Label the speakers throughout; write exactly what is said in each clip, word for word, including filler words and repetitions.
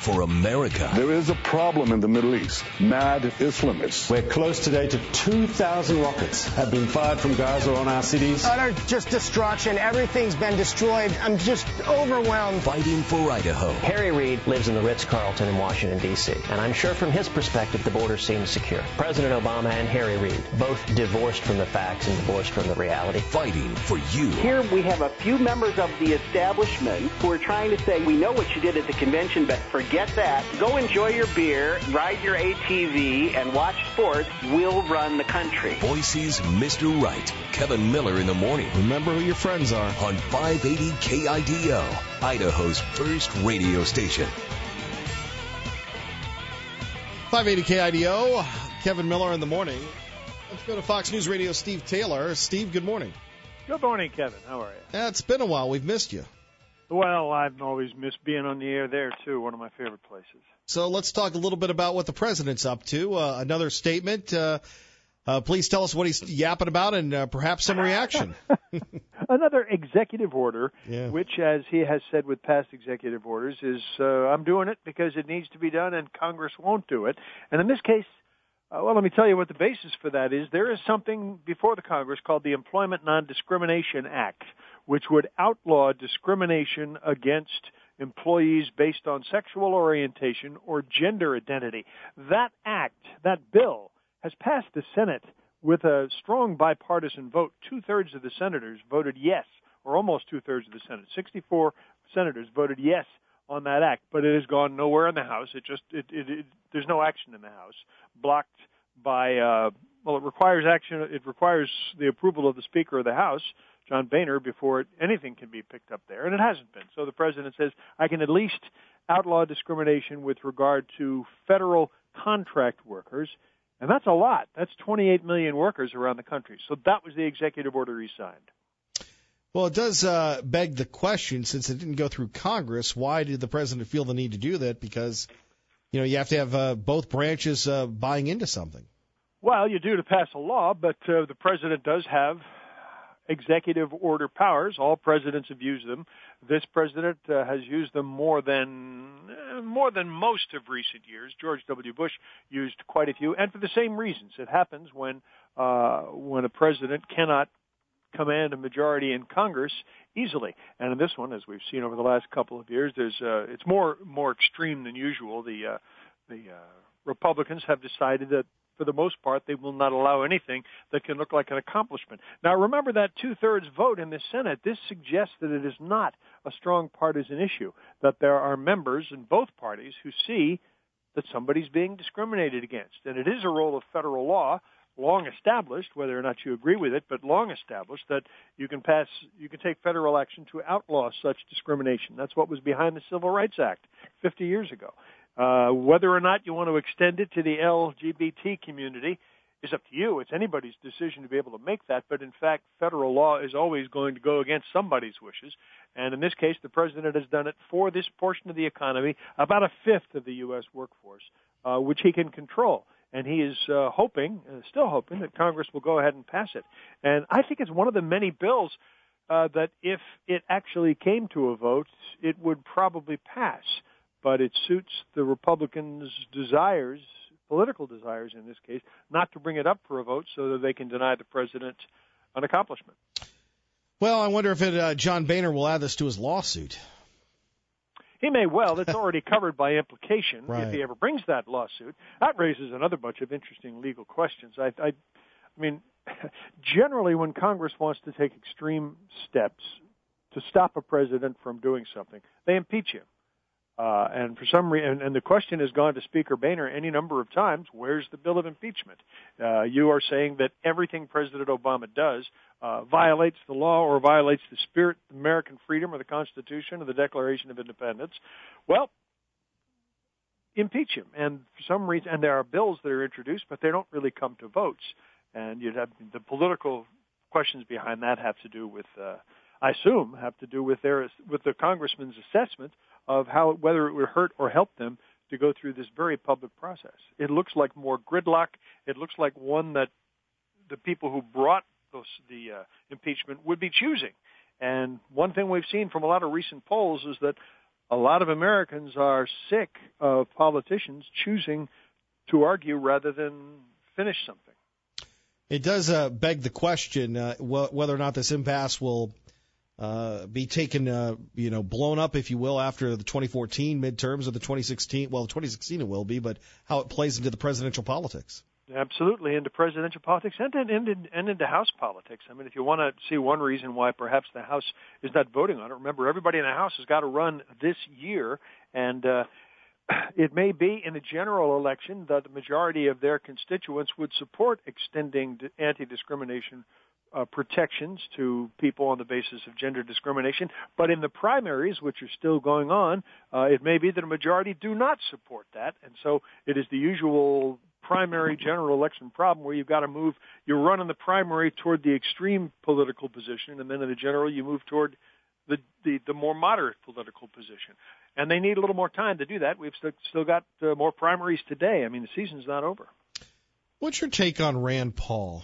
Speaker 1: for America.
Speaker 2: There is a problem in the Middle East. Mad Islamists.
Speaker 3: We're close today to two thousand rockets have been fired from Gaza on our cities.
Speaker 4: Utter just destruction. Everything's been destroyed. I'm just overwhelmed.
Speaker 1: Fighting for Idaho.
Speaker 5: Harry Reid lives in the Ritz-Carlton in Washington, D C, and I'm sure from his perspective the border seems secure. President Obama and Harry Reid, both divorced from the facts and divorced from the reality.
Speaker 1: Fighting for you.
Speaker 6: Here we have a few members of the establishment who are trying to say, we know what you did at the convention, but forget that. Go enjoy your beer, ride your A T V, and watch sports. We'll run the country.
Speaker 1: Boise's Mister Right, Kevin Miller in the morning.
Speaker 7: Remember who your friends are.
Speaker 1: On five eighty K I D O, Idaho's first radio station.
Speaker 7: five eighty K I D O, Kevin Miller in the morning. Let's go to Fox News Radio, Steve Taylor. Steve, good morning.
Speaker 8: Good morning, Kevin. How are you?
Speaker 7: Yeah, it's been a while. We've missed you.
Speaker 8: Well, I've always missed being on the air there, too, one of my favorite places.
Speaker 7: So let's talk a little bit about what the president's up to. Uh, another statement. Uh, uh, please tell us what he's yapping about and uh, perhaps some reaction.
Speaker 8: Another executive order,
Speaker 7: yeah.
Speaker 8: which, as he has said with past executive orders, is uh, I'm doing it because it needs to be done and Congress won't do it. And in this case, Uh, well, let me tell you what the basis for that is. There is something before the Congress called the Employment Non-Discrimination Act, which would outlaw discrimination against employees based on sexual orientation or gender identity. That act, that bill, has passed the Senate with a strong bipartisan vote. Two-thirds of the senators voted yes, or almost two-thirds of the Senate. sixty-four senators voted yes on that act, but it has gone nowhere in the House. It just it, it, it there's no action in the House. Blocked by uh, well, it requires action. It requires the approval of the Speaker of the House, John Boehner, before anything can be picked up there, and it hasn't been. So the president says I can at least outlaw discrimination with regard to federal contract workers, and that's a lot. That's twenty-eight million workers around the country. So that was the executive order he signed.
Speaker 7: Well, it does uh, beg the question, since it didn't go through Congress, why did the president feel the need to do that? Because, you know, you have to have uh, both branches uh, buying into something.
Speaker 8: Well, you do to pass a law, but uh, the president does have executive order powers. All presidents have used them. This president uh, has used them more than uh, more than most of recent years. George W. Bush used quite a few, and for the same reasons. It happens when uh, when a president cannot command a majority in Congress easily. And in this one, as we've seen over the last couple of years, there's uh, it's more more extreme than usual. The uh, the uh, Republicans have decided that, for the most part, they will not allow anything that can look like an accomplishment. Now, remember that two-thirds vote in the Senate. This suggests that it is not a strong partisan issue, that there are members in both parties who see that somebody's being discriminated against. And it is a role of federal law, long established, whether or not you agree with it, but long established, that you can pass, you can take federal action to outlaw such discrimination. That's what was behind the Civil Rights Act fifty years ago. Uh, whether or not you want to extend it to the L G B T community is up to you. It's anybody's decision to be able to make that, but in fact, federal law is always going to go against somebody's wishes. And in this case, the president has done it for this portion of the economy, about a fifth of the U S workforce, uh, which he can control. And he is uh, hoping, uh, still hoping, that Congress will go ahead and pass it. And I think it's one of the many bills uh, that if it actually came to a vote, it would probably pass. But it suits the Republicans' desires, political desires in this case, not to bring it up for a vote so that they can deny the president an accomplishment.
Speaker 7: Well, I wonder if it, uh, John Boehner will add this to his lawsuit.
Speaker 8: He may well. It's already covered by implication
Speaker 7: right.
Speaker 8: if he ever brings that lawsuit. That raises another bunch of interesting legal questions. I, I, I mean, generally when Congress wants to take extreme steps to stop a president from doing something, they impeach him. Uh, and for some reason, and the question has gone to Speaker Boehner any number of times, where's the bill of impeachment? Uh, you are saying that everything President Obama does uh, violates the law or violates the spirit of American freedom or the Constitution or the Declaration of Independence. Well, impeach him. And for some reason, and there are bills that are introduced, but they don't really come to votes. And you'd have the political questions behind that have to do with, uh, I assume, have to do with their with the congressman's assessment of how whether it would hurt or help them to go through this very public process. It looks like more gridlock. It looks like one that the people who brought those, the uh, impeachment would be choosing. And one thing we've seen from a lot of recent polls is that a lot of Americans are sick of politicians choosing to argue rather than finish something.
Speaker 7: It does uh, beg the question uh, wh- whether or not this impasse will uh, be taken, uh, you know, blown up, if you will, after the twenty fourteen midterms or the twenty sixteen. Well, the twenty sixteen it will be, but how it plays into the presidential politics.
Speaker 8: Absolutely, into presidential politics and, and, and, and into House politics. I mean, if you want to see one reason why perhaps the House is not voting on it, remember, everybody in the House has got to run this year, and uh, it may be in a general election that the majority of their constituents would support extending anti-discrimination uh, protections to people on the basis of gender discrimination. But in the primaries, which are still going on, uh, it may be that a majority do not support that. And so it is the usual primary general election problem where you've got to move, you run in the primary toward the extreme political position, and then in the general you move toward the, the, the more moderate political position. And they need a little more time to do that. We've still, still got uh, more primaries today. I mean, the season's not over.
Speaker 7: What's your take on Rand Paul?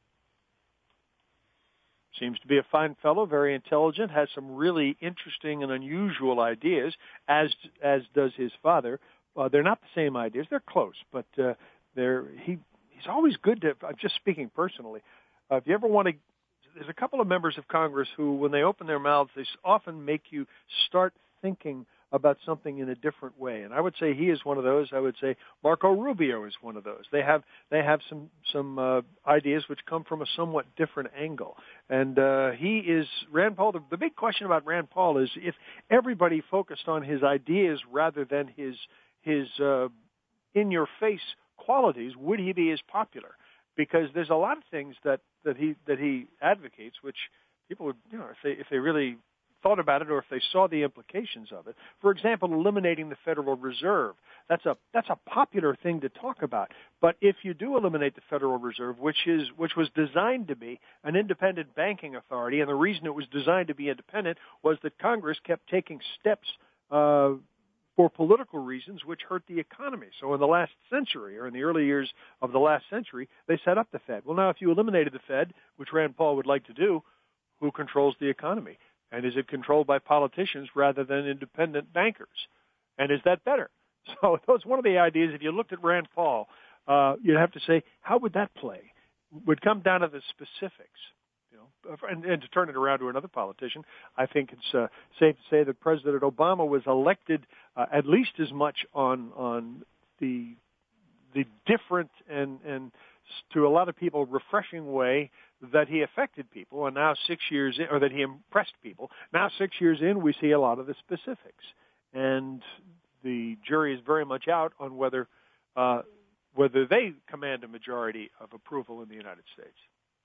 Speaker 8: Seems to be a fine fellow, very intelligent, has some really interesting and unusual ideas, as as does his father. Uh, they're not the same ideas. They're close, but uh, they're he he's always good to. I'm just speaking personally. Uh, if you ever want to, there's a couple of members of Congress who, when they open their mouths, they often make you start thinking about something in a different way. And I would say he is one of those. I would say Marco Rubio is one of those. They have they have some some uh, ideas which come from a somewhat different angle. And uh, he is Rand Paul. The, the big question about Rand Paul is if everybody focused on his ideas rather than his his uh, in-your-face qualities, would he be as popular? Because there's a lot of things that, that he that he advocates, which people would, you know, if they if they really thought about it or if they saw the implications of it. For example, eliminating the Federal Reserve. That's a that's a popular thing to talk about. But if you do eliminate the Federal Reserve, which is which was designed to be an independent banking authority, and the reason it was designed to be independent was that Congress kept taking steps uh, for political reasons which hurt the economy. So in the last century, or in the early years of the last century, they set up the Fed. Well, now if you eliminated the Fed, which Rand Paul would like to do, who controls the economy? And is it controlled by politicians rather than independent bankers? And is that better? So that's one of the ideas. If you looked at Rand Paul, uh, you'd have to say, how would that play? Would come down to the specifics. You know, and, and to turn it around to another politician, I think it's uh, safe to say that President Obama was elected uh, at least as much on on the the different and and to a lot of people refreshing way that he affected people, and now six years in, or that he impressed people. Now six years in, we see a lot of the specifics, and the jury is very much out on whether uh, whether they command a majority of approval in the United States.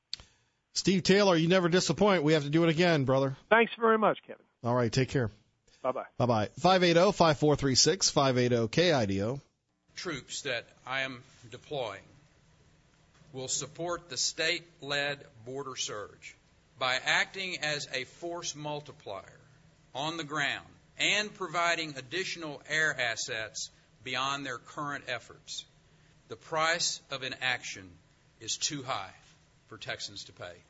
Speaker 7: Steve Taylor, you never disappoint. We have to do it again, brother.
Speaker 8: Thanks very much, Kevin.
Speaker 7: All right, take care.
Speaker 8: Bye-bye.
Speaker 7: Bye-bye. five eight zero, five four three six, five eight zero K I D O.
Speaker 9: Troops that I am deploying will support the state-led border surge by acting as a force multiplier on the ground and providing additional air assets beyond their current efforts. The price of inaction is too high for Texans to pay.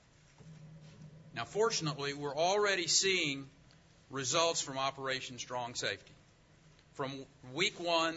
Speaker 9: Now, fortunately, we're already seeing results from Operation Strong Safety. From week one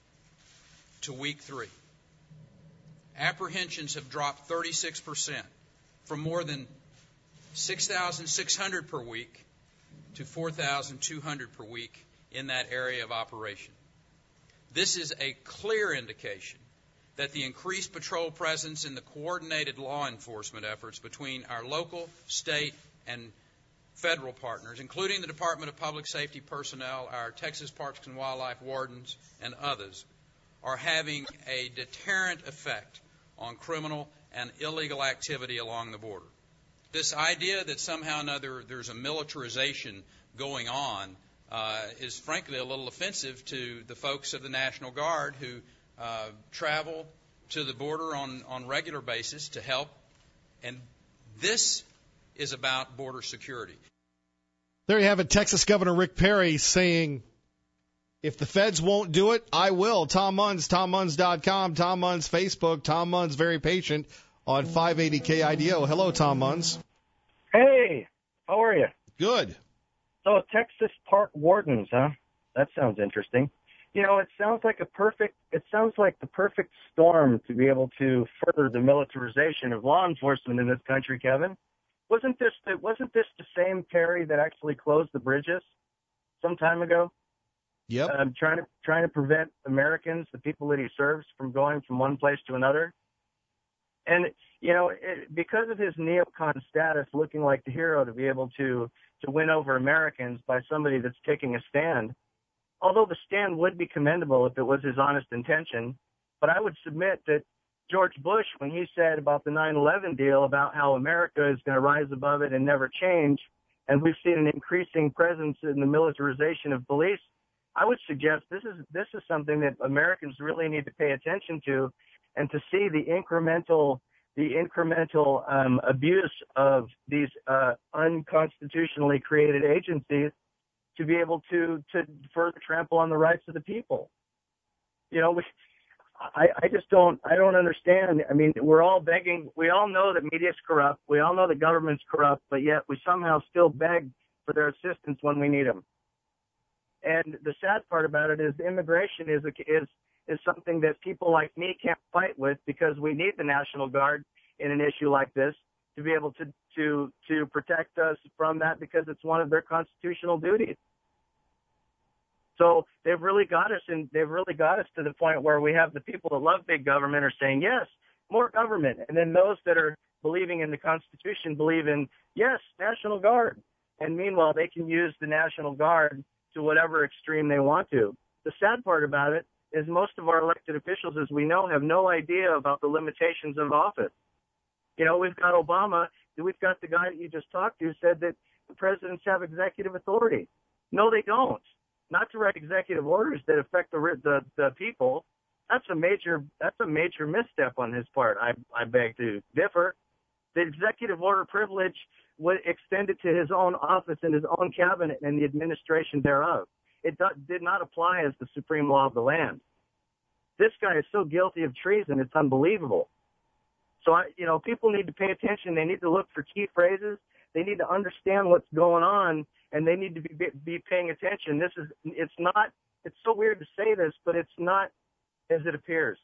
Speaker 9: to week three, apprehensions have dropped thirty-six percent from more than six thousand six hundred per week to four thousand two hundred per week in that area of operation. This is a clear indication that the increased patrol presence in the coordinated law enforcement efforts between our local, state, and federal partners, including the Department of Public Safety personnel, our Texas Parks and Wildlife wardens, and others, are having a deterrent effect on criminal and illegal activity along the border. This idea that somehow or another there's a militarization going on uh, is frankly a little offensive to the folks of the National Guard who uh, travel to the border on, on regular basis to help. And this is about border security.
Speaker 7: There you have it, Texas Governor Rick Perry saying, if the feds won't do it, I will. Tom Munz, tom munz dot com, Tom Munz Facebook, Tom Munz Very Patient on five eighty K I D O. Hello, Tom Munz.
Speaker 10: Hey, how are you?
Speaker 7: Good.
Speaker 10: So Texas Park wardens, huh? That sounds interesting. You know, it sounds like a perfect, it sounds like the perfect storm to be able to further the militarization of law enforcement in this country, Kevin. Wasn't this, the, wasn't this the same Perry that actually closed the bridges some time ago?
Speaker 7: Yep.
Speaker 10: Um, trying to, trying to prevent Americans, the people that he serves, from going from one place to another. And, you know, it, because of his neocon status, looking like the hero to be able to, to win over Americans by somebody that's taking a stand, although the stand would be commendable if it was his honest intention, but I would submit that George Bush, when he said about the nine eleven deal, about how America is going to rise above it and never change, and we've seen an increasing presence in the militarization of police, I would suggest this is this is something that Americans really need to pay attention to, and to see the incremental the incremental um, abuse of these uh, unconstitutionally created agencies to be able to, to further trample on the rights of the people. You know, we, I, I just don't, I don't understand. I mean, we're all begging, we all know that media is corrupt, we all know that government's corrupt, but yet we somehow still beg for their assistance when we need them. And the sad part about it is immigration is, a, is, is something that people like me can't fight with, because we need the National Guard in an issue like this to be able to, to, to protect us from that, because it's one of their constitutional duties. So they've really got us, and they've really got us to the point where we have the people that love big government are saying, yes, more government. And then those that are believing in the Constitution believe in, yes, National Guard. And meanwhile, they can use the National Guard to whatever extreme they want to. The sad part about it is most of our elected officials, as we know, have no idea about the limitations of office. You know, we've got Obama, we've got the guy that you just talked to said that the presidents have executive authority. No, they don't. Not to write executive orders that affect the, the, the people. That's a major, that's a major misstep on his part. I, I beg to differ. The executive order privilege was extended to his own office and his own cabinet and the administration thereof. It do, did not apply as the supreme law of the land. This guy is so guilty of treason, it's unbelievable. So, I, you know, people need to pay attention. They need to look for key phrases. They need to understand what's going on, and they need to be, be paying attention. This is, it's not, it's so weird to say this, but it's not as it appears.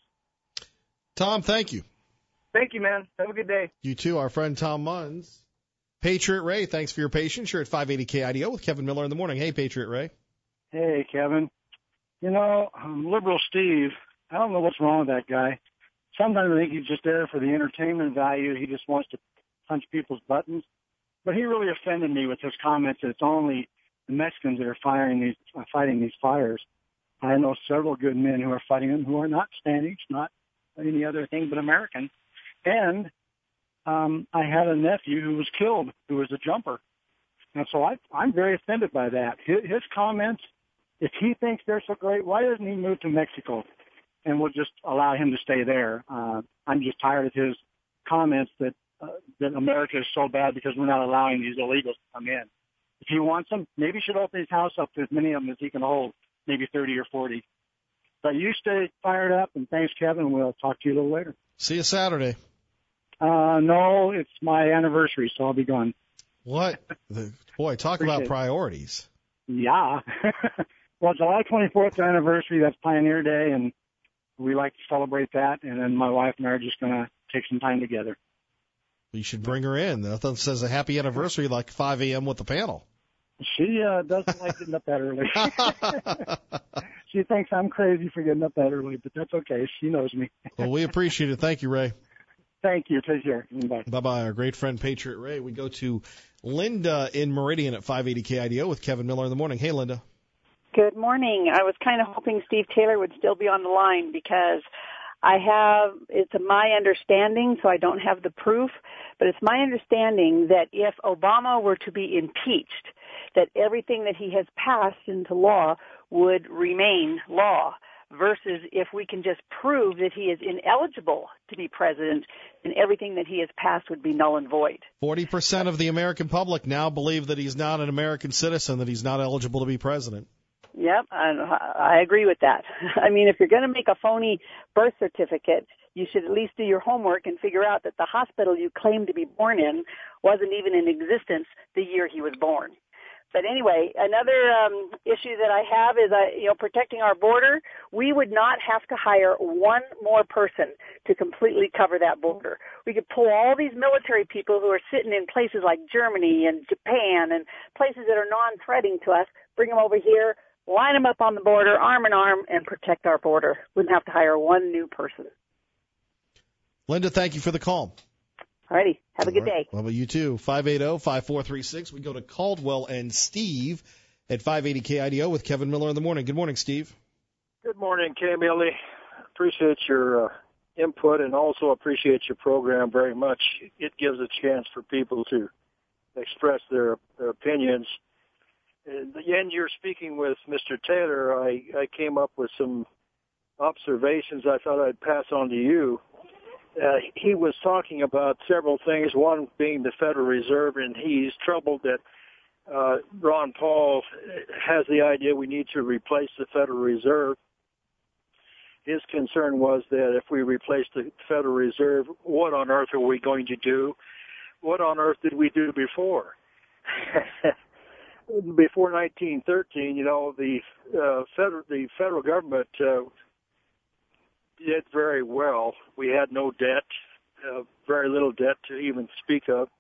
Speaker 7: Tom, thank you.
Speaker 10: Thank you, man. Have a good day.
Speaker 7: You too, our friend Tom Munns. Patriot Ray, thanks for your patience. You're at five eighty K I D O with Kevin Miller in the morning. Hey, Patriot Ray.
Speaker 11: Hey, Kevin. You know, um, Liberal Steve, I don't know what's wrong with that guy. Sometimes I think he's just there for the entertainment value. He just wants to punch people's buttons. But he really offended me with his comments that it's only the Mexicans that are firing these, uh, fighting these fires. I know several good men who are fighting them who are not Spanish, not any other thing but American. And um, I had a nephew who was killed, who was a jumper. And so I, I'm very offended by that. His, his comments, if he thinks they're so great, why doesn't he move to Mexico? And we'll just allow him to stay there. Uh, I'm just tired of his comments that uh, that America is so bad because we're not allowing these illegals to come in. If he wants them, maybe he should open his house up to as many of them as he can hold, maybe thirty or forty. But you stay fired up, and thanks, Kevin. We'll talk to you a little later.
Speaker 7: See you Saturday.
Speaker 11: Uh, no, it's my anniversary, so I'll be gone.
Speaker 7: What? The, boy, talk
Speaker 11: Appreciate
Speaker 7: about
Speaker 11: it.
Speaker 7: priorities.
Speaker 11: Yeah. Well, July twenty-fourth is our anniversary. That's Pioneer Day, and we like to celebrate that. And then my wife and I are just going to take some time together.
Speaker 7: You should bring her in. Nothing says a happy anniversary like five a.m. with the panel.
Speaker 11: She uh, doesn't like getting up that early. She thinks I'm crazy for getting up that early, but that's okay. She knows me.
Speaker 7: Well, we appreciate it. Thank you, Ray.
Speaker 11: Thank you. Take care. Bye.
Speaker 7: Bye-bye. Our great friend, Patriot Ray. We go to Linda in Meridian at five eighty K I D O with Kevin Miller in the morning. Hey, Linda.
Speaker 12: Good morning. I was kind of hoping Steve Taylor would still be on the line because I have, it's my understanding, so I don't have the proof, but it's my understanding that if Obama were to be impeached, that everything that he has passed into law would remain law, versus if we can just prove that he is ineligible to be president, then everything that he has passed would be null and void.
Speaker 7: forty percent of the American public now believe that he's not an American citizen, that he's not eligible to be president.
Speaker 12: Yep, I, I agree with that. I mean, if you're going to make a phony birth certificate, you should at least do your homework and figure out that the hospital you claim to be born in wasn't even in existence the year he was born. But anyway, another um, issue that I have is, uh, you know, protecting our border. We would not have to hire one more person to completely cover that border. We could pull all these military people who are sitting in places like Germany and Japan and places that are non-threatening to us, bring them over here, line them up on the border, arm in arm, and protect our border. Wouldn't have to hire one new person.
Speaker 7: Linda, thank you for the call.
Speaker 12: All righty. Have a good day.
Speaker 7: Well, about you too. five eight zero, five four three six. We go to Caldwell and Steve at five eighty K I D O with Kevin Miller in the morning. Good morning, Steve.
Speaker 13: Good morning, K. Millie. Appreciate your uh, input and also appreciate your program very much. It gives a chance for people to express their, their opinions. And again, you're speaking with Mister Taylor. I, I came up with some observations I thought I'd pass on to you. Uh, he was talking about several things, one being the Federal Reserve, and he's troubled that uh, Ron Paul has the idea we need to replace the Federal Reserve. His concern was that if we replace the Federal Reserve, what on earth are we going to do? What on earth did we do before? Before nineteen thirteen, you know, the uh, federal the federal government uh, did very well. We had no debt, uh, very little debt to even speak of.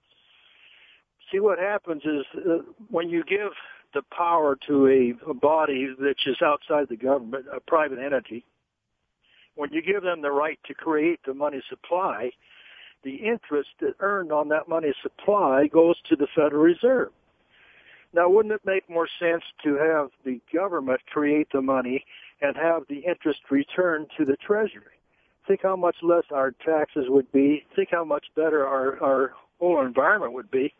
Speaker 13: See, what happens is uh, when you give the power to a, a body which is outside the government, a private entity, when you give them the right to create the money supply, the interest that earned on that money supply goes to the Federal Reserve. Now, wouldn't it make more sense to have the government create the money and have the interest returned to the Treasury? Think how much less our taxes would be. Think how much better our, our whole environment would be.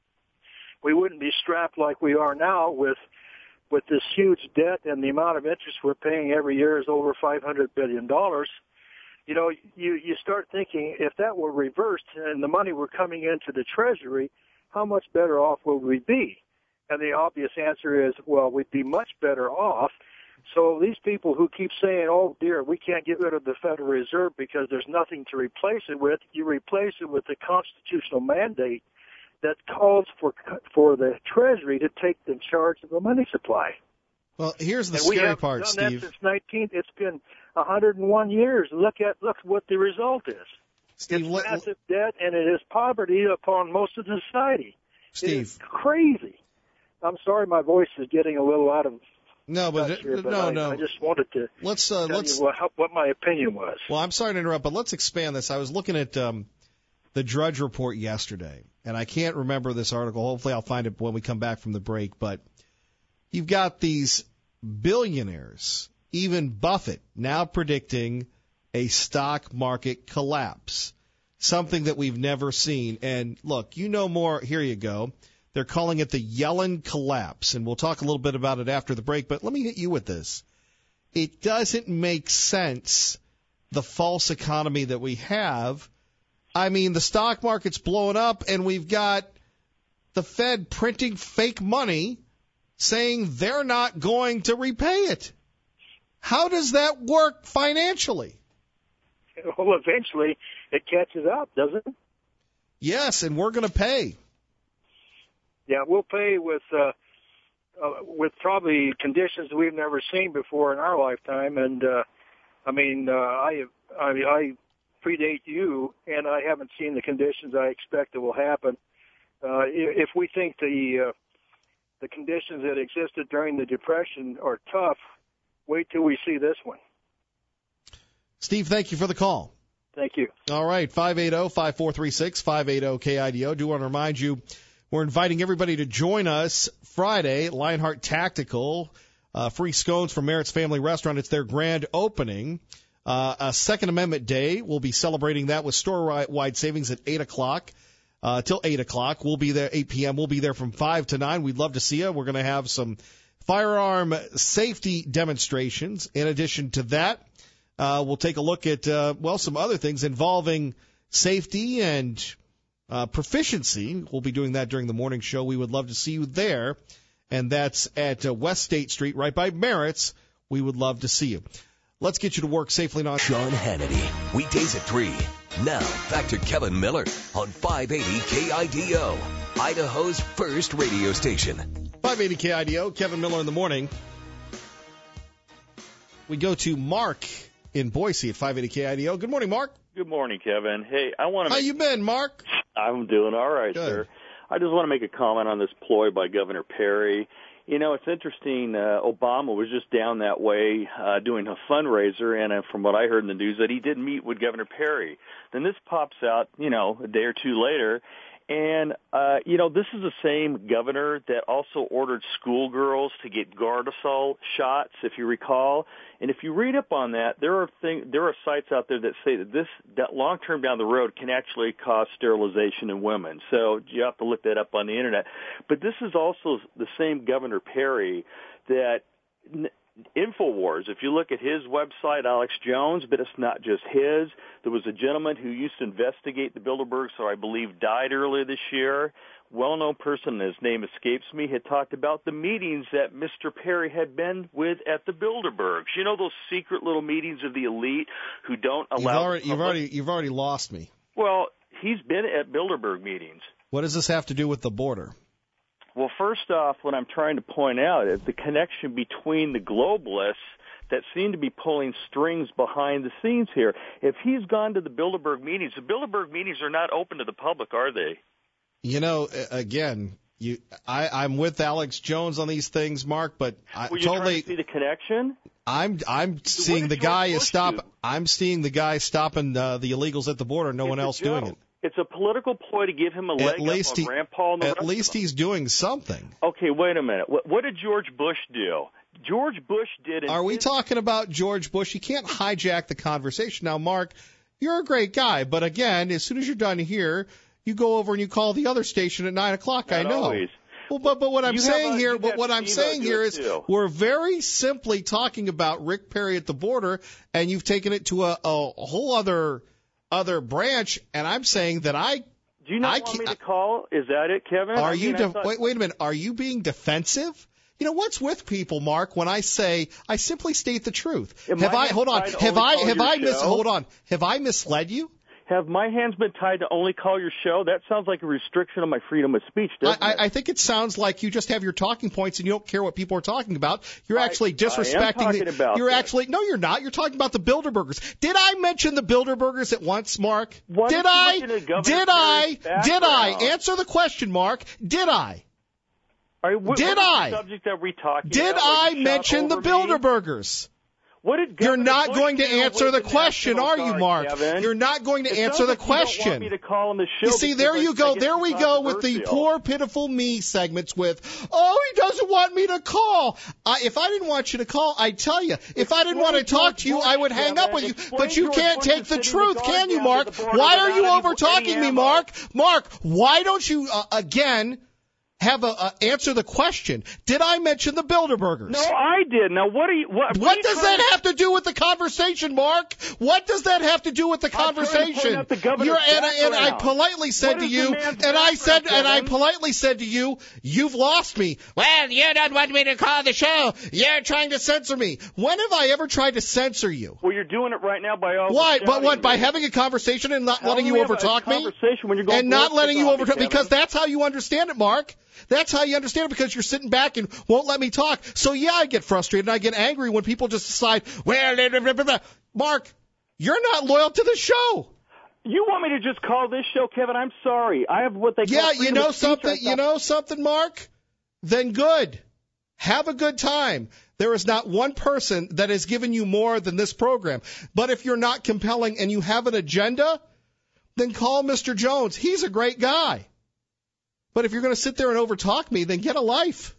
Speaker 13: We wouldn't be strapped like we are now with with this huge debt, and the amount of interest we're paying every year is over five hundred billion dollars. You know, you, you start thinking, if that were reversed and the money were coming into the Treasury, how much better off would we be? And the obvious answer is, well, we'd be much better off. So these people who keep saying, oh, dear, we can't get rid of the Federal Reserve because there's nothing to replace it with, you replace it with the constitutional mandate that calls for for the Treasury to take the charge of the money supply.
Speaker 7: Well, here's the
Speaker 13: and
Speaker 7: scary
Speaker 13: we haven't
Speaker 7: part,
Speaker 13: done
Speaker 7: Steve.
Speaker 13: That since nineteen, it's been one hundred one years. Look at look what the result is.
Speaker 7: Steve,
Speaker 13: it's
Speaker 7: let,
Speaker 13: massive debt, and it is poverty upon most of the society.
Speaker 7: Steve,
Speaker 13: it's crazy. I'm sorry, my voice is getting a little out of.
Speaker 7: No, but,
Speaker 13: here, but
Speaker 7: no,
Speaker 13: I,
Speaker 7: no.
Speaker 13: I just wanted to
Speaker 7: let's uh,
Speaker 13: tell
Speaker 7: let's
Speaker 13: you what, what my opinion was.
Speaker 7: Well, I'm sorry to interrupt, but let's expand this. I was looking at um, the Drudge Report yesterday, and I can't remember this article. Hopefully, I'll find it when we come back from the break. But you've got these billionaires, even Buffett, now predicting a stock market collapse, something that we've never seen. And look, you know more. Here you go. They're calling it the Yellen collapse, and we'll talk a little bit about it after the break. But let me hit you with this. It doesn't make sense, the false economy that we have. I mean, the stock market's blowing up, and we've got the Fed printing fake money saying they're not going to repay it. How does that work financially?
Speaker 13: Well, eventually it catches up, doesn't it?
Speaker 7: Yes, and we're going to pay.
Speaker 13: Yeah, we'll pay with uh, uh, with probably conditions we've never seen before in our lifetime. And uh, I mean, uh, I, I I predate you, and I haven't seen the conditions I expect that will happen. Uh, if we think the uh, the conditions that existed during the Depression are tough, wait till we see this one.
Speaker 7: Steve, thank you for the call.
Speaker 13: Thank you.
Speaker 7: All right, five eight zero, five four three six, five eight zero K I D O. Do want to remind you, we're inviting everybody to join us Friday, Lionheart Tactical, uh, free scones from Merritt's Family Restaurant. It's their grand opening. Uh, a Second Amendment Day. We'll be celebrating that with store-wide savings at eight o'clock uh, till eight o'clock. We'll be there eight p.m. We'll be there from five to nine. We'd love to see you. We're going to have some firearm safety demonstrations. In addition to that, uh, we'll take a look at, uh, well, some other things involving safety and Uh, proficiency. We'll be doing that during the morning show. We would love to see you there, and that's at uh, West State Street, right by Merritt's. We would love to see you. Let's get you to work safely. Not
Speaker 1: Sean Hannity, weekdays at three. Now, back to Kevin Miller on five eighty K I D O, Idaho's first radio station.
Speaker 7: five five eighty K I D O, Kevin Miller in the morning. We go to Mark in Boise at five eighty K I D O. Good morning, Mark.
Speaker 14: Good morning, Kevin. Hey, I want to.
Speaker 7: How
Speaker 14: make...
Speaker 7: you been, Mark?
Speaker 14: I'm doing all right,
Speaker 7: Good.
Speaker 14: sir. I just want to make a comment on this ploy by Governor Perry. You know, it's interesting. Uh, Obama was just down that way uh, doing a fundraiser, and uh, from what I heard in the news, that he did meet with Governor Perry. Then this pops out, you know, a day or two later, and, uh, you know, this is the same governor that also ordered schoolgirls to get Gardasil shots, if you recall. And if you read up on that, there are thing, there are sites out there that say that this that long term down the road can actually cause sterilization in women. So you have to look that up on the internet. But this is also the same Governor Perry that InfoWars, if you look at his website, Alex Jones, but it's not just his. There was a gentleman who used to investigate the Bilderbergs, who I believe died earlier this year. Well-known person, his name escapes me, had talked about the meetings that Mister Perry had been with at the Bilderbergs. You know those secret little meetings of the elite who don't allow.
Speaker 7: You've already, you've already, you've already lost me.
Speaker 14: Well, he's been at Bilderberg meetings.
Speaker 7: What does this have to do with the border?
Speaker 14: Well, first off, what I'm trying to point out is the connection between the globalists that seem to be pulling strings behind the scenes here. If he's gone to the Bilderberg meetings, the Bilderberg meetings are not open to the public, are they?
Speaker 7: You know, again, you, I, I'm with Alex Jones on these things, Mark, but I
Speaker 14: Were you
Speaker 7: totally
Speaker 14: trying to see the connection?
Speaker 7: I'm I'm seeing the guy is stop. Do? I'm seeing the guy stopping uh, the illegals at the border. No
Speaker 14: it's
Speaker 7: one else doing it.
Speaker 14: It's a political ploy to give him a leg
Speaker 7: at least
Speaker 14: up on
Speaker 7: he,
Speaker 14: Rand Paul and the
Speaker 7: At
Speaker 14: rest
Speaker 7: least
Speaker 14: of them.
Speaker 7: he's doing something.
Speaker 14: Okay, wait a minute. What, what did George Bush do? George Bush did.
Speaker 7: Are we talking about George Bush? You can't hijack the conversation. Now, Mark, you're a great guy, but again, as soon as you're done here, you go over and you call the other station at nine o'clock.
Speaker 14: Not
Speaker 7: I know.
Speaker 14: Always.
Speaker 7: Well, but but what I'm
Speaker 14: You
Speaker 7: saying
Speaker 14: a,
Speaker 7: here, but what I'm
Speaker 14: Steve-O
Speaker 7: saying
Speaker 14: do
Speaker 7: here
Speaker 14: it
Speaker 7: is
Speaker 14: too.
Speaker 7: we're very simply talking about Rick Perry at the border, and you've taken it to a, a whole other other branch. And I'm saying that I.
Speaker 14: Do you not
Speaker 7: I
Speaker 14: want me to call? Is that it, Kevin?
Speaker 7: Are
Speaker 14: I
Speaker 7: you?
Speaker 14: mean,
Speaker 7: De-
Speaker 14: thought...
Speaker 7: wait, wait a minute. Are you being defensive? You know what's with people, Mark? When I say I simply state the truth.
Speaker 14: Am
Speaker 7: have
Speaker 14: I
Speaker 7: I? Hold on. Have I? Have I mis?
Speaker 14: Show?
Speaker 7: Hold on. Have I misled you?
Speaker 14: Have my hands been tied to only call your show? That sounds like a restriction on my freedom of speech, doesn't
Speaker 7: I,
Speaker 14: it?
Speaker 7: I think it sounds like you just have your talking points and you don't care what people are talking about. You're actually
Speaker 14: I,
Speaker 7: disrespecting.
Speaker 14: I am talking
Speaker 7: the,
Speaker 14: about
Speaker 7: you're
Speaker 14: that.
Speaker 7: actually no, you're not. You're talking about the Bilderbergers. Did I mention the Bilderbergers at once, Mark?
Speaker 14: Why
Speaker 7: did I? Did I? Did I answer the question, Mark? Did I?
Speaker 14: Are, what,
Speaker 7: did
Speaker 14: what
Speaker 7: I?
Speaker 14: Subject that we talking
Speaker 7: did
Speaker 14: about?
Speaker 7: I mention the Bilderbergers?
Speaker 14: What did
Speaker 7: You're
Speaker 14: Governor
Speaker 7: not
Speaker 14: Bush
Speaker 7: going to
Speaker 14: do
Speaker 7: answer
Speaker 14: with
Speaker 7: the
Speaker 14: the
Speaker 7: question,
Speaker 14: National
Speaker 7: are you,
Speaker 14: Guard,
Speaker 7: Mark?
Speaker 14: Kevin?
Speaker 7: You're not going to
Speaker 14: It
Speaker 7: answer
Speaker 14: sounds
Speaker 7: the
Speaker 14: like you don't
Speaker 7: question.
Speaker 14: want me to call on the show
Speaker 7: You see, there you
Speaker 14: I,
Speaker 7: go.
Speaker 14: I
Speaker 7: There we go with the poor, pitiful me segments with, oh, he doesn't want me to call. Uh, if I didn't want you to call, I'd tell you. If I didn't want to talk to you, I would hang up with you. But you can't take the truth, can you, Mark? Why are you over talking me, Mark? Mark, why don't you, uh, again, have a uh, answer the question? Did I mention the Bilderbergers?
Speaker 14: No, I did. Now, what are you? What,
Speaker 7: What,
Speaker 14: what
Speaker 7: does that have to do with the conversation, Mark? What does that have to do with the conversation?
Speaker 14: I'm trying to point out the governor's
Speaker 7: You're, and, and I
Speaker 14: background.
Speaker 7: politely said
Speaker 14: What
Speaker 7: to
Speaker 14: is the
Speaker 7: you,
Speaker 14: man's
Speaker 7: and I said,
Speaker 14: background,
Speaker 7: and I
Speaker 14: Kevin?
Speaker 7: politely said to you, you've lost me. Well, you don't want me to call the show. You're trying to censor me. When have I ever tried to censor you?
Speaker 14: Well, you're doing it right now by all.
Speaker 7: Why? But what? By having a conversation and not
Speaker 14: How
Speaker 7: letting
Speaker 14: do
Speaker 7: you
Speaker 14: we have a
Speaker 7: overtalk me?
Speaker 14: conversation when you're going
Speaker 7: and not
Speaker 14: ballistic
Speaker 7: letting you
Speaker 14: on me,
Speaker 7: overtalk, because
Speaker 14: Kevin?
Speaker 7: that's how you understand it, Mark. That's how you understand it, because you're sitting back and won't let me talk. So, yeah, I get frustrated and I get angry when people just decide, well, blah, blah, blah, blah. Mark, you're not loyal to the show.
Speaker 14: You want me to just call this show, Kevin? I'm sorry. I have what they call
Speaker 7: Yeah, you
Speaker 14: freedom
Speaker 7: know
Speaker 14: of speech
Speaker 7: something,
Speaker 14: right
Speaker 7: you
Speaker 14: now.
Speaker 7: know something, Mark? Then good. Have a good time. There is not one person that has given you more than this program. But if you're not compelling and you have an agenda, then call Mister Jones. He's a great guy. But if you're going to sit there and overtalk me, then get a life.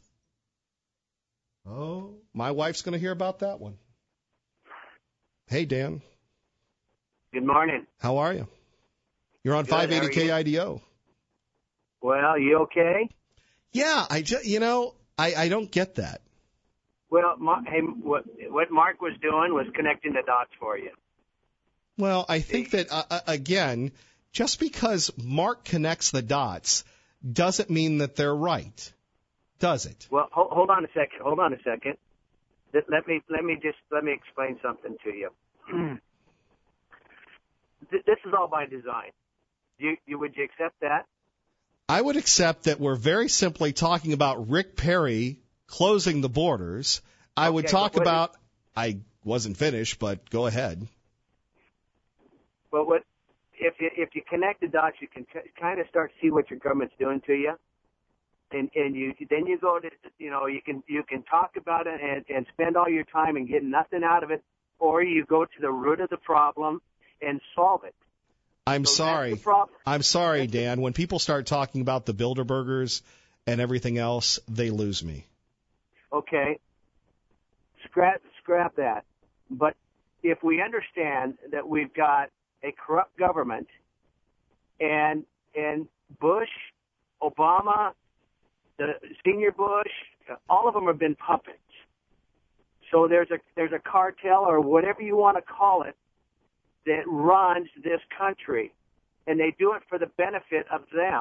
Speaker 7: Oh, my wife's going to hear about that one. Hey, Dan.
Speaker 15: Good morning.
Speaker 7: How are you? You're on
Speaker 15: Good,
Speaker 7: five eighty
Speaker 15: how are
Speaker 7: K
Speaker 15: you?
Speaker 7: I D O.
Speaker 15: Well, you okay?
Speaker 7: Yeah, I just, you know, I, I don't get that.
Speaker 15: Well, Ma- hey, what what Mark was doing was connecting the dots for you.
Speaker 7: Well, I think that, uh, again, just because Mark connects the dots doesn't mean that they're right, does it?
Speaker 15: Well, hold, hold on a second. Hold on a second. Let, let me let me just let me explain something to you. This is all by design. You, you would you accept that?
Speaker 7: I would accept that we're very simply talking about Rick Perry closing the borders. I okay, would talk about, is, I wasn't finished, but go ahead.
Speaker 15: But what, if you, if you connect the dots, you can c- kind of start to see what your government's doing to you. And, and you, then you go to, you know, you can, you can talk about it and, and spend all your time and get nothing out of it, or you go to the root of the problem and solve it.
Speaker 7: I'm
Speaker 15: so
Speaker 7: sorry. I'm sorry, Dan. When people start talking about the Bilderbergers and everything else, they lose me.
Speaker 15: Okay. Scrap, scrap that. But if we understand that we've got a corrupt government and, and Bush, Obama, the senior Bush, all of them have been puppets. So there's a there's a cartel or whatever you want to call it that runs this country, and they do it for the benefit of them.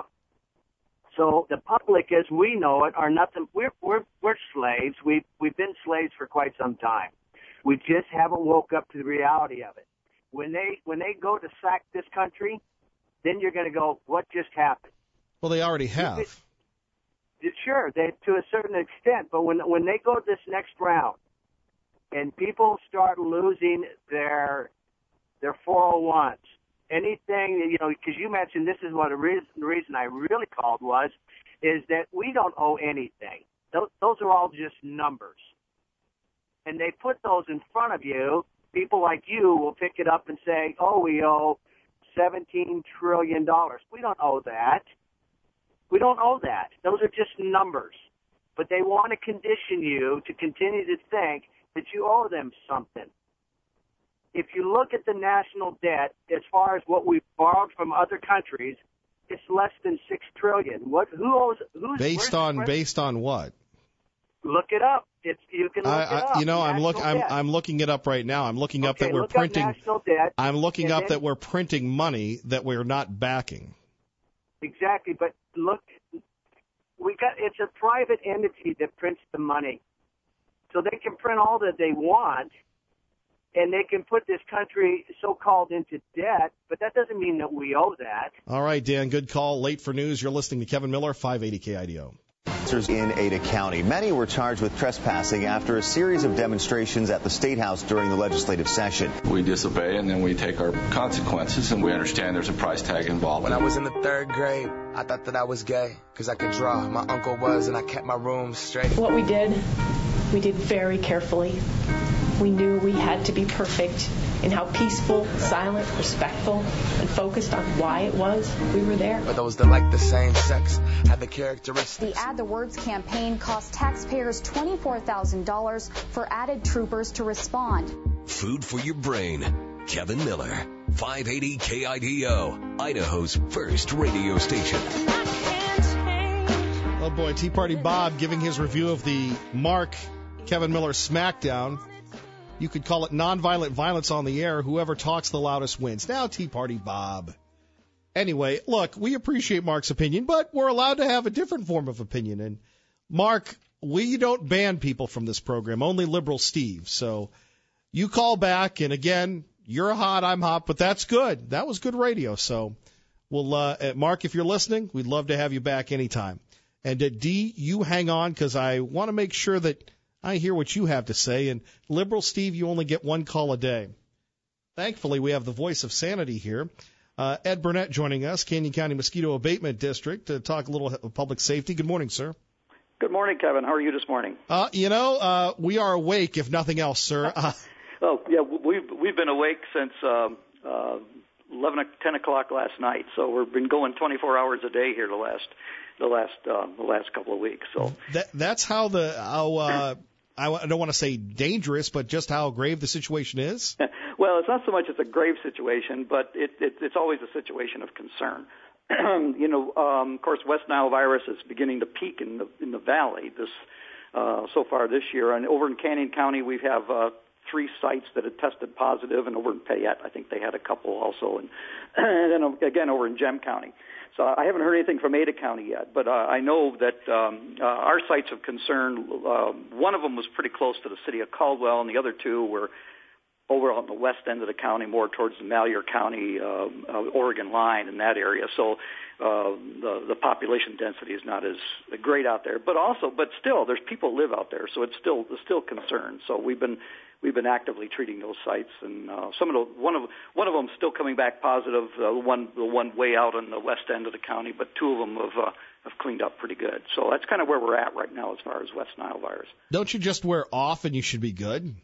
Speaker 15: So the public, as we know it, are nothing. We're we're we're slaves. We've we've been slaves for quite some time. We just haven't woke up to the reality of it. When they when they go to sack this country, then you're going to go, what just happened?
Speaker 7: Well, they already have.
Speaker 15: It, Sure, they, to a certain extent, but when when they go this next round, and people start losing their their four oh ones, anything, you know, because you mentioned this is what a reason, the reason I really called was, is that we don't owe anything. Those, those are all just numbers, and they put those in front of you. People like you will pick it up and say, "Oh, we owe seventeen trillion dollars." We don't owe that. We don't owe that. Those are just numbers. But they want to condition you to continue to think that you owe them something. If you look at the national debt, as far as what we've borrowed from other countries, it's less than six trillion dollars. What? Who owes? Who's
Speaker 7: based on based on what?
Speaker 15: Look it up. It's you can look
Speaker 7: I,
Speaker 15: it up.
Speaker 7: I, you know, I'm look I'm
Speaker 15: debt.
Speaker 7: I'm looking it up right now. I'm looking up
Speaker 15: okay,
Speaker 7: that we're
Speaker 15: look
Speaker 7: printing.
Speaker 15: Up national debt,
Speaker 7: I'm looking up
Speaker 15: then,
Speaker 7: that we're printing money that we're not backing.
Speaker 15: Exactly, but look, we got it's a private entity that prints the money, so they can print all that they want, and they can put this country so-called into debt. But that doesn't mean that we owe that.
Speaker 7: All right, Dan, good call. Late for news. You're listening to Kevin Miller, five eighty K I D O.
Speaker 16: In Ada County. Many were charged with trespassing after a series of demonstrations at the State House during the legislative session.
Speaker 17: We disobey and then we take our consequences, and we understand there's a price tag involved.
Speaker 18: When I was in the third grade, I thought that I was gay because I could draw. My uncle was, and I kept my room straight.
Speaker 19: What we did, we did very carefully. We knew we had to be perfect in how peaceful, silent, respectful, and focused on why it was we were there.
Speaker 18: But those that like the same sex had the characteristics.
Speaker 20: The Add the Words campaign cost taxpayers twenty-four thousand dollars for added troopers to respond.
Speaker 1: Food for your brain. Kevin Miller, five eighty K I D O, Idaho's first radio station.
Speaker 7: Oh boy, Tea Party Bob giving his review of the Mark Kevin Miller Smackdown. You could call it nonviolent violence on the air. Whoever talks the loudest wins. Now, Tea Party Bob. Anyway, look, we appreciate Mark's opinion, but we're allowed to have a different form of opinion. And, Mark, we don't ban people from this program, only Liberal Steve. So you call back, and again, you're hot, I'm hot, but that's good. That was good radio. So, we'll, uh, Mark, if you're listening, we'd love to have you back anytime. And, uh, D, you hang on, because I want to make sure that I hear what you have to say. And Liberal Steve, you only get one call a day. Thankfully, we have the voice of sanity here. Uh, Ed Burnett joining us, Canyon County Mosquito Abatement District, to talk a little public safety. Good morning, sir.
Speaker 21: Good morning, Kevin. How are you this morning?
Speaker 7: Uh, you know, uh, we are awake, if nothing else, sir. Uh,
Speaker 21: oh, yeah, we've, we've been awake since um, uh, eleven, ten o'clock last night. So we've been going twenty-four hours a day here the last the last uh, the last couple of weeks. So
Speaker 7: that, that's how the how uh, I don't want to say dangerous, but just how grave the situation is.
Speaker 21: Well, it's not so much it's a grave situation, but it, it, it's always a situation of concern. you know, um, of course, West Nile virus is beginning to peak in the in the valley this uh, so far this year, and over in Canyon County we have uh, three sites that have tested positive, and over in Payette I think they had a couple also, and, and then again over in Gem County. So I haven't heard anything from Ada County yet, but uh, I know that um, uh, our sites of concern, uh, one of them was pretty close to the city of Caldwell, and the other two were over on the west end of the county, more towards the Malheur County, uh, uh, Oregon line in that area. So uh, the the population density is not as great out there. But also, but still, there's people live out there, so it's still it's still concerned. So we've been we've been actively treating those sites, and uh, some of the one of one of them still coming back positive. Uh, one the one way out on the west end of the county, but two of them have uh, have cleaned up pretty good. So that's kind of where we're at right now as far as West Nile virus.
Speaker 7: Don't you just wear off and you should be good?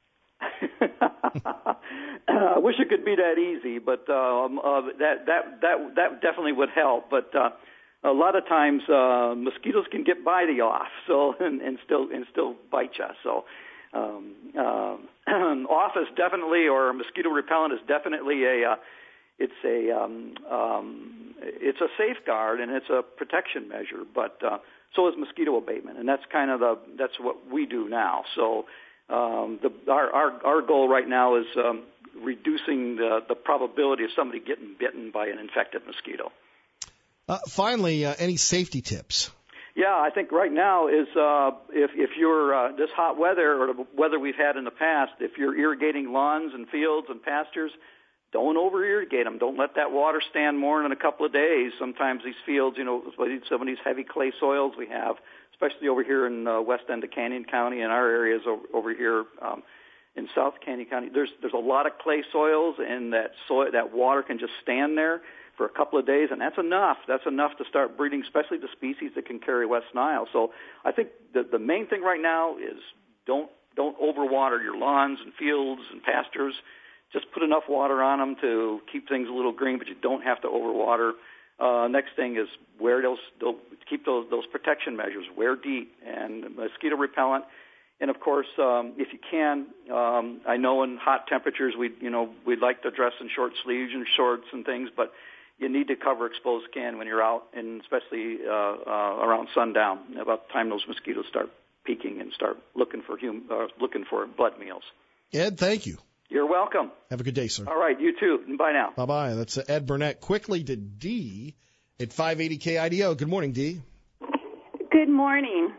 Speaker 21: I wish it could be that easy, but um, uh, that that that that definitely would help. But uh, a lot of times uh, mosquitoes can get by the off, so and, and still and still bite you. So um, uh, off is definitely, or mosquito repellent is definitely a uh, it's a um, um, it's a safeguard and it's a protection measure. But uh, so is mosquito abatement, and that's kind of the that's what we do now. So. Um, the, our, our, our goal right now is um, reducing the, the probability of somebody getting bitten by an infected mosquito.
Speaker 7: Uh, finally, uh, any safety tips?
Speaker 21: Yeah, I think right now is uh, if, if you're uh, this hot weather or the weather we've had in the past, if you're irrigating lawns and fields and pastures, don't over-irrigate them. Don't let that water stand more than a couple of days. Sometimes these fields, you know, some of these heavy clay soils we have, especially over here in uh, west end of Canyon County and our areas over, over here um, in South Canyon County. There's there's a lot of clay soils, and that soil that water can just stand there for a couple of days, and that's enough. That's enough to start breeding, especially the species that can carry West Nile. So I think the the main thing right now is don't don't overwater your lawns and fields and pastures. Just put enough water on them to keep things a little green, but you don't have to overwater. Uh, next thing is wear those, those keep those those protection measures. Wear DEET and mosquito repellent, and of course, um, if you can, um, I know in hot temperatures we you know we'd like to dress in short sleeves and shorts and things, but you need to cover exposed skin when you're out, and especially uh, uh, around sundown, about the time those mosquitoes start peaking and start looking for hum- uh, looking for blood meals.
Speaker 7: Ed, thank you.
Speaker 21: You're welcome.
Speaker 7: Have a good day, sir.
Speaker 21: All right, you too. Bye now.
Speaker 7: Bye-bye. That's Ed Burnett. Quickly to D at five eighty K I D O. Good morning, D.
Speaker 12: Good morning.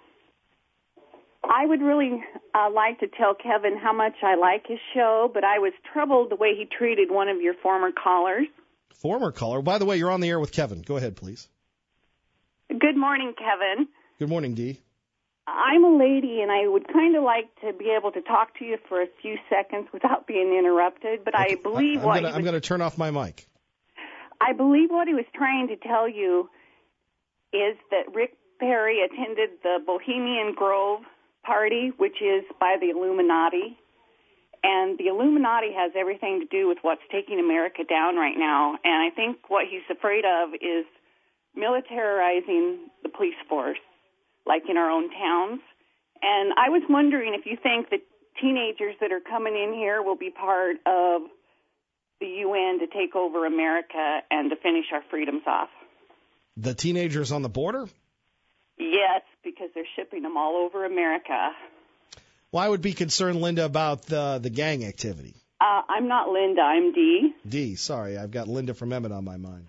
Speaker 12: I would really uh, like to tell Kevin how much I like his show, but I was troubled the way he treated one of your former callers.
Speaker 7: Former caller? By the way, you're on the air with Kevin. Go ahead, please.
Speaker 12: Good morning, Kevin.
Speaker 7: Good morning, D.
Speaker 12: I'm a lady, and I would kind of like to be able to talk to you for a few seconds without being interrupted, but okay. I believe
Speaker 7: I, I'm
Speaker 12: what
Speaker 7: gonna,
Speaker 12: he was,
Speaker 7: I'm going to turn off my mic.
Speaker 12: I believe what he was trying to tell you is that Rick Perry attended the Bohemian Grove party, which is by the Illuminati, and the Illuminati has everything to do with what's taking America down right now, and I think what he's afraid of is militarizing the police force, like in our own towns. And I was wondering if you think that teenagers that are coming in here will be part of the U N to take over America and to finish our freedoms off.
Speaker 7: The teenagers on the border?
Speaker 12: Yes, because they're shipping them all over America.
Speaker 7: Well, I would be concerned, Linda, about the, the gang activity.
Speaker 12: Uh, I'm not Linda, I'm Dee.
Speaker 7: Dee, sorry, I've got Linda from Emmett on my mind.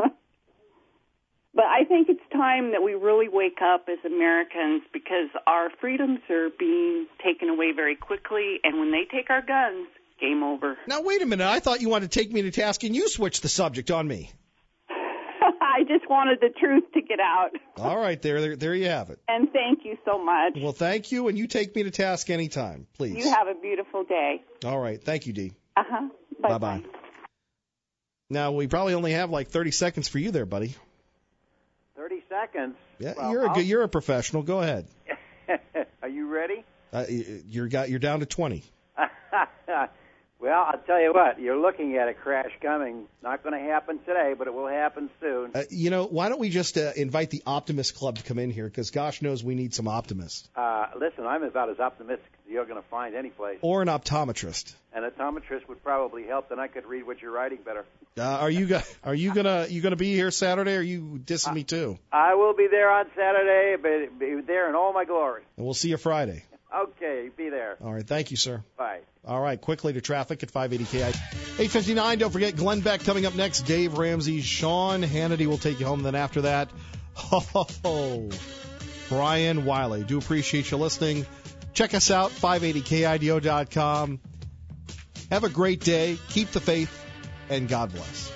Speaker 12: But I think it's time that we really wake up as Americans, because our freedoms are being taken away very quickly, and when they take our guns, game over.
Speaker 7: Now, wait a minute. I thought you wanted to take me to task, and you switched the subject on me.
Speaker 12: I just wanted the truth to get out.
Speaker 7: All right, there, there, there you have it.
Speaker 12: And thank you so much.
Speaker 7: Well, thank you, and you take me to task anytime, please.
Speaker 12: You have a beautiful day.
Speaker 7: All right. Thank you, Dee.
Speaker 12: Uh-huh. Bye-bye.
Speaker 7: Bye-bye. Now, we probably only have like thirty seconds for you there, buddy.
Speaker 2: thirty seconds?
Speaker 7: Yeah,
Speaker 2: well,
Speaker 7: you're a
Speaker 2: I'll...
Speaker 7: good, you're a professional. Go ahead.
Speaker 2: Are you ready?
Speaker 7: Uh, you're got you're down to twenty.
Speaker 2: Well, I'll tell you what, you're looking at a crash coming. Not going to happen today, but it will happen soon.
Speaker 7: Uh, you know, why don't we just uh, invite the Optimist Club to come in here, because gosh knows we need some optimists.
Speaker 2: Uh, listen, I'm about as optimistic as you're going to find any place.
Speaker 7: Or an optometrist.
Speaker 2: An optometrist would probably help, then I could read what you're writing better.
Speaker 7: Uh, are you go- are you gonna you gonna be here Saturday? Or are you dissing uh, me too?
Speaker 2: I will be there on Saturday, but be there in all my glory.
Speaker 7: And we'll see you Friday.
Speaker 2: Okay, be there.
Speaker 7: All right, thank you, sir.
Speaker 2: Bye.
Speaker 7: All right, quickly to traffic at five eighty K I. eight fifty-nine, don't forget Glenn Beck coming up next. Dave Ramsey, Sean Hannity will take you home. Then after that, oh, Brian Wiley. Do appreciate you listening. Check us out, five eighty K I D O dot com. Have a great day. Keep the faith, and God bless.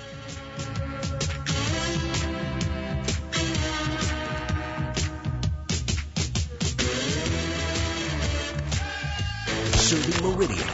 Speaker 1: Serving Meridian.